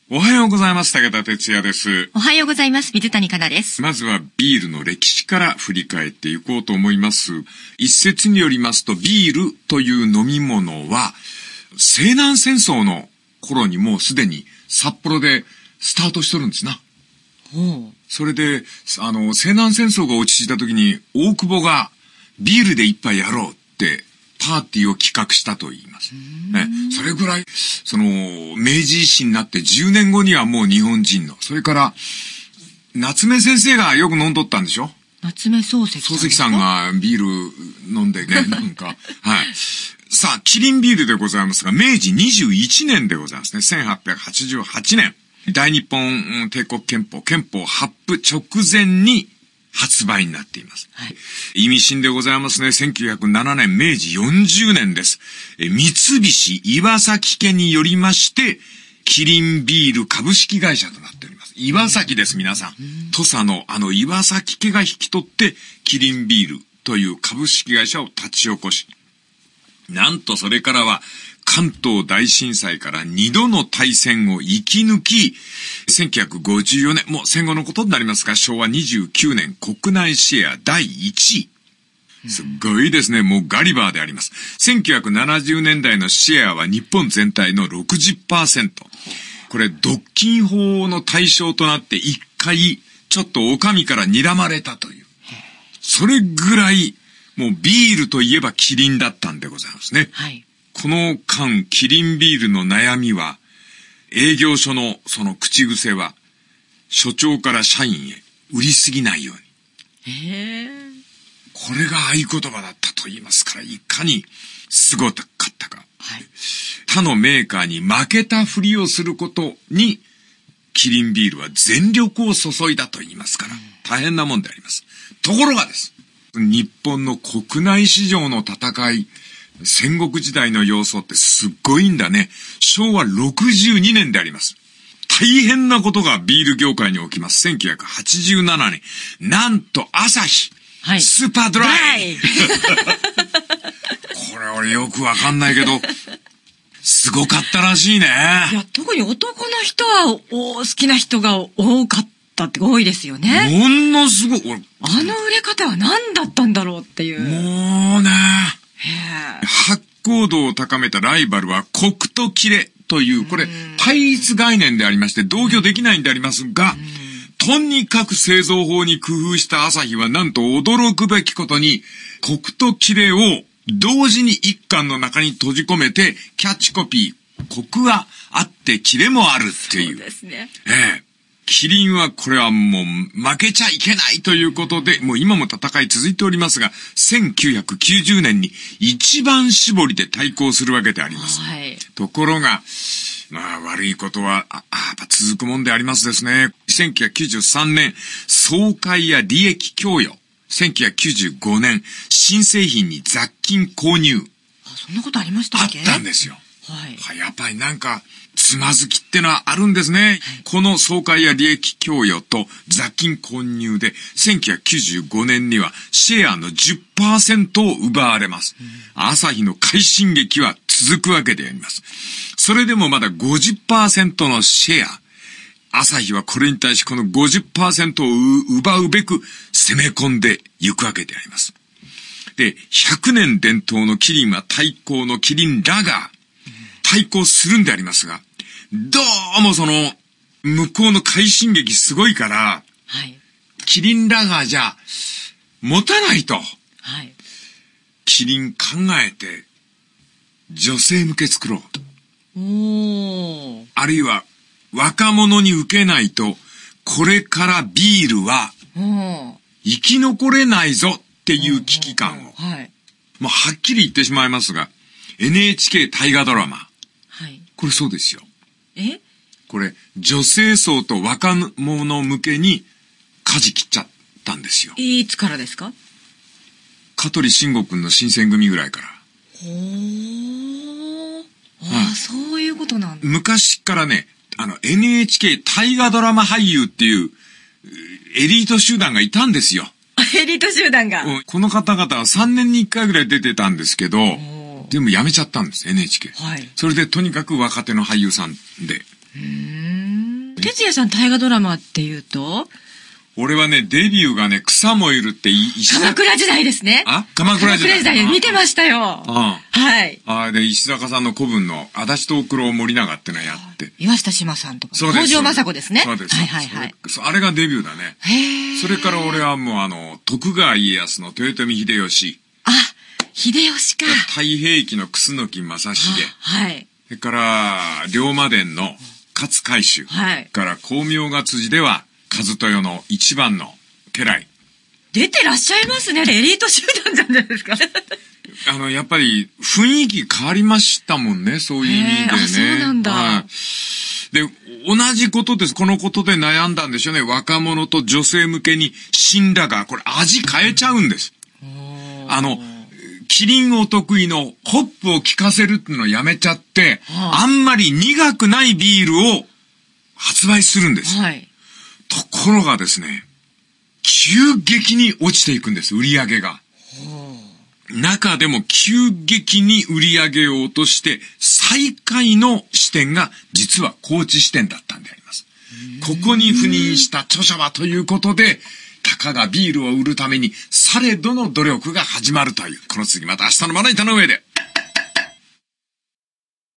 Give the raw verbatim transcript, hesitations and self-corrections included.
おはようございます。武田哲也です。 おはようございます。水谷香奈です。 まずはビールの歴史から振り返っていこうと思います。一説によりますと、ビールという飲み物は西南戦争の頃にもうすでに札幌でスタートしとるんですな。 ほう。 それであの西南戦争が落ち着いた時に大久保がビールで一杯やろうってパーティーを企画したと言います。ね、それぐらい、その、明治維新になってじゅうねんごにはもう日本人の、それから、夏目先生がよく飲んどったんでしょ？ 夏目漱石さん。 漱石さんがビール飲んでね、なんか、はい。さあ、キリンビールでございますが、明治にじゅういちねんでございますね。せんはっぴゃくはちじゅうはちねん。大日本帝国憲法、憲法発布直前に、発売になっています。はい、意味深でございますね。せんきゅうひゃくななねん、明治よんじゅうねんです。え三菱岩崎家によりまして、キリンビール株式会社となっております。岩崎です、皆さん。土佐のあの岩崎家が引き取って、キリンビールという株式会社を立ち起こし、なんとそれからは、関東大震災から二度の大戦を生き抜き、せんきゅうひゃくごじゅうよねん、もう戦後のことになりますが、しょうわにじゅうきゅうねん国内シェアだいいちい。すっごいですね。もうガリバーであります。せんきゅうひゃくななじゅうねんだいのシェアは日本全体の ろくじゅっパーセント。これ、独禁法の対象となって一回、ちょっとお上から睨まれたという。それぐらい、もうビールといえばキリンだったんでございますね。 はい。 この間、キリンビールの悩みは、営業所のその口癖は、所長から社員へ売りすぎないように。 へー。 これが合言葉だったと言いますから、いかにすごかったか。 はい、 他のメーカーに負けたふりをすることに、キリンビールは全力を注いだと言いますから、大変なもんであります。ところがです。日本の国内市場の戦い、戦国時代の様相ってすっごいんだね。しょうわろくじゅうにねんであります。大変なことがビール業界に起きます。せんきゅうひゃくはちじゅうななねん。なんとアサヒ、はい、スーパードライ。これ俺よくわかんないけど、すごかったらしいね。 いや、特に男の人はお好きな人が多かったって多いですよね。 ものすごい。 あの売れ方は何だったんだろうっていう。 もうね。発行度を高めたライバルはコクとキレという、これ対立概念でありまして同居できないんでありますが、とにかく製造法に工夫したアサヒはなんと驚くべきことにコクとキレを同時に一貫の中に閉じ込めてキャッチコピー、コクはあってキレもあるっていう。 そうですね。 ええ。キリンはこれはもう負けちゃいけないということで、もう今も戦い続いておりますが、せんきゅうひゃくきゅうじゅうねんに一番搾りで対抗するわけであります。はい、ところが、まあ悪いことは、あ、やっぱ続くもんでありますですね。せんきゅうひゃくきゅうじゅうさんねん、総会や利益供与。せんきゅうひゃくきゅうじゅうごねん、新製品に雑菌購入。 あ、そんなことありましたっけ？ あったんですよ。 はい。 やっぱりなんか、つまずきってのはあるんですね。はい、この総会や利益供与と雑菌購入でせんきゅうひゃくきゅうじゅうごねんにはシェアの じゅっパーセント を奪われます。うん、アサヒの快進撃は続くわけであります。それでもまだ ごじゅっパーセント のシェア。アサヒはこれに対しこの ごじゅっパーセント を奪うべく攻め込んでいくわけであります。で、ひゃくねん伝統のキリンは対抗のキリンラガー。対抗するんでありますが、どうもその、向こうの快進撃すごいから、はい、キリンラガーじゃ、持たないと。はい、キリン考えて、女性向け作ろう。おー。あるいは、若者に受けないと、これからビールは、生き残れないぞっていう危機感を。はい、もうはっきり言ってしまいますが、エヌエイチケー 大河ドラマ。はい、これそうですよ。え？これ、女性層と若者向けに舵切っちゃったんですよ。 いつからですか？ 香取慎吾くんの新選組ぐらいから。 ほー。ああ、うん、そういうことなんだ。 昔からね、あの エヌエイチケー 大河ドラマ俳優っていうエリート集団がいたんですよ。 エリート集団が。 この方々はさんねんにいっかいぐらい出てたんですけど、でも辞めちゃったんです、エヌエイチケー。はい。それでとにかく若手の俳優さんで。うーん。 哲也さん大河ドラマっていうと俺はね、デビューがね、草もいるって石鎌倉時代ですね。 あ鎌倉時代。 鎌倉時代見てましたよ。 ああはい。 あで、石坂さんの古文の足立藤九郎森永ってのやって。 岩下志麻さんとか。 そうです。 北条政子ですね。 そうです。 はいはいはい。 あれがデビューだね。 へそれから俺はもうあの、徳川家康の豊臣秀吉。 あ、秀吉か。 太平記の楠木正成。 はい。 それから、龍馬伝の勝海舟。 はい。 から光明が辻では、和豊の一番の家来。 出てらっしゃいますね。エリート集団じゃないですか。 あの、やっぱり雰囲気変わりましたもんね。そういう意味でね。 あ、そうなんだ。はい。 で、同じことです。このことで悩んだんでしょうね。若者と女性向けに辛ラガー。これ味変えちゃうんです。あの、キリンお得意のホップを効かせるっていうのをやめちゃって、はあ、あんまり苦くないビールを発売するんです。 はい。 ところがですね、急激に落ちていくんです、売り上げが。はあ、中でも急激に売り上げを落として、最下位の支店が実は高知支店だったんであります。ここに赴任した著者はということで、たかがビールを売るために、されどの努力が始まるという。この次また明日のまな板の上で。